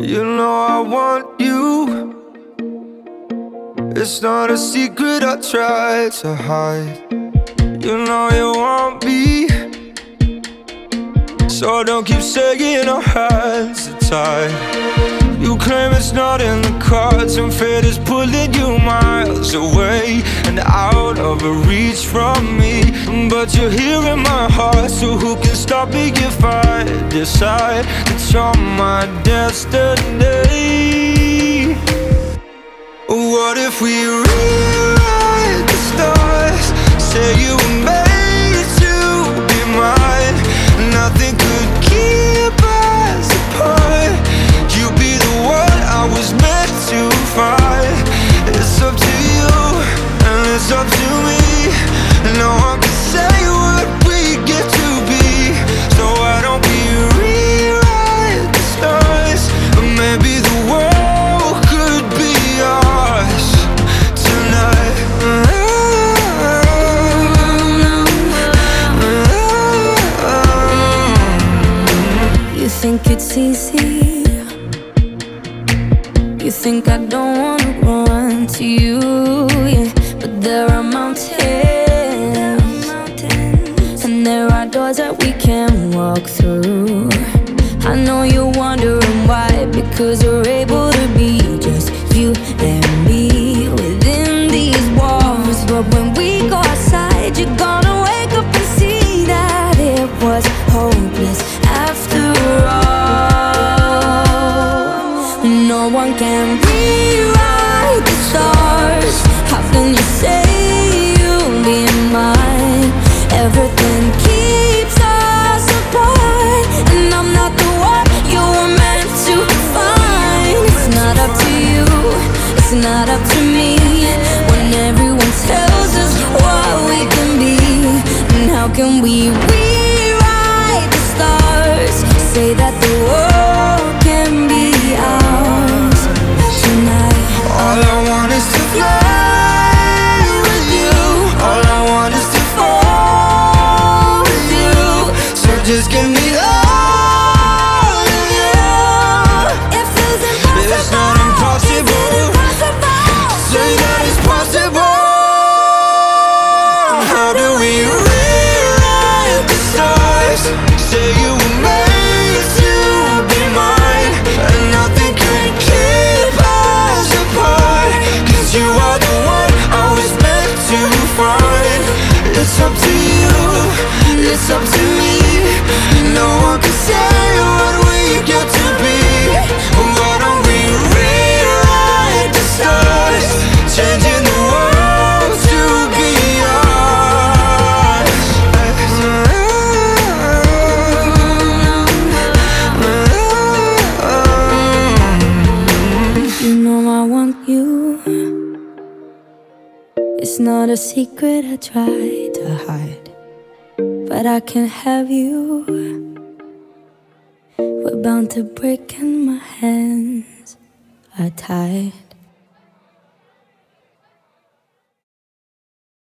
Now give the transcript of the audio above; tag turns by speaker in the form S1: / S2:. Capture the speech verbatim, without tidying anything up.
S1: You know I want you. It's not a secret I try to hide. You know you want me, so don't keep saying our hands are tied. You claim it's not in the cards, and fate is pulling you miles away and out of reach from me. But you're here in my heart, so who can stop me if I decide that you're my destiny? What if we rewrite the stars? Say you were made to be mine. Nothing could keep us apart. You'd be the one I was meant to find. It's up to you, and it's up to me. No one can say what we get to be. So why don't we rewrite the stars? Or maybe the world could be ours tonight.
S2: You think it's easy? You think I don't wanna run to you, yeah. But there are mountains, and there are doors that we can walk through. I know you're wondering why, because we're able to be just you and me within these walls. But when we go outside, you're gonna wake up and see that it was hopeless after all. No one can rewrite the stars. How can you say you'll be mine? Everything keeps us apart, and I'm not the one you were meant to find. It's not up to you, it's not up to me, when everyone tells us what we can be. And how can we rewrite the stars? Say that the world can be ours tonight.
S1: All I want is to fly with you. All I want is to fall with you. So just give me all of you.
S2: It feels impossible.
S1: It's not impossible. Say that it's possible. How do we rewrite the stars? Say you were made to be mine, and nothing can keep us apart. Cause you are the one I was meant to find. It's up to you, it's up to me. No one can say what we get to be. Why don't we rewrite the stars? Changing the world to be ours.
S2: You know I want you. It's not a secret I try to hide, but I can't have you. We're bound to break and my hands are tied.